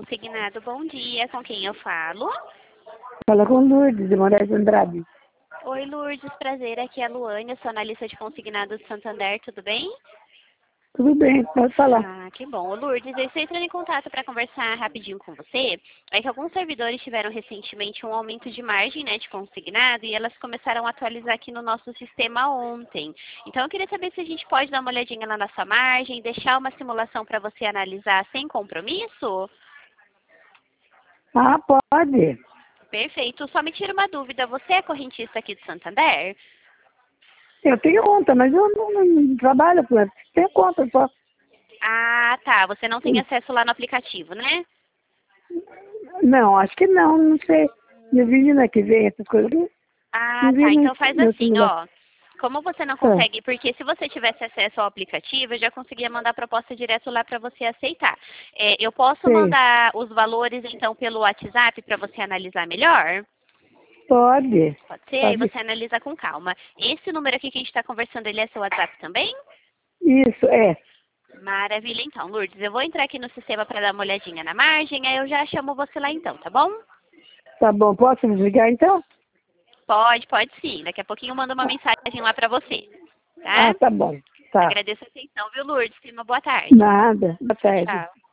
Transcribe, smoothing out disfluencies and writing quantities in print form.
Consignado, bom dia. Com quem eu falo? Fala com Lourdes, de Moraes Andrade. Oi, Lourdes, prazer. Aqui é a Luane, eu sou analista de consignado do Santander, tudo bem? Tudo bem, pode falar. Ah, que bom. Ô, Lourdes, eu estou entrando em contato para conversar rapidinho com você. É que alguns servidores tiveram recentemente um aumento de margem, né, de consignado e elas começaram a atualizar aqui no nosso sistema ontem. Então, eu queria saber se a gente pode dar uma olhadinha lá na sua margem, deixar uma simulação para você analisar sem compromisso? Ah, pode. Perfeito. Só me tira uma dúvida. Você é correntista aqui do Santander? Eu tenho conta, mas eu não trabalho com ela. Tenho conta só. Ah, tá. Você não tem acesso lá no aplicativo, né? Não, acho que não sei. Minha menina que vem, essas coisas aqui. Ah, Não vi tá. no Então faz meu assim, celular. ó. Como você não Ah, consegue, porque se você tivesse acesso ao aplicativo, eu já conseguia mandar a proposta direto lá para você aceitar. Eu posso sei. mandar os valores, então, pelo WhatsApp para você analisar melhor? Pode. Pode ser? Aí Pode. você analisa com calma. Esse número aqui que a gente está conversando, ele é seu WhatsApp também? Isso, é. Maravilha, então, Lourdes. Eu vou entrar aqui no sistema para dar uma olhadinha na margem, aí eu já chamo você lá então, tá bom? Tá bom, posso desligar então? Pode sim. Daqui a pouquinho eu mando uma mensagem lá para você, tá? Ah, tá bom. Tá. Agradeço a atenção, viu, Lourdes? Tenha uma boa tarde. Nada. Boa Tchau, tarde. tchau.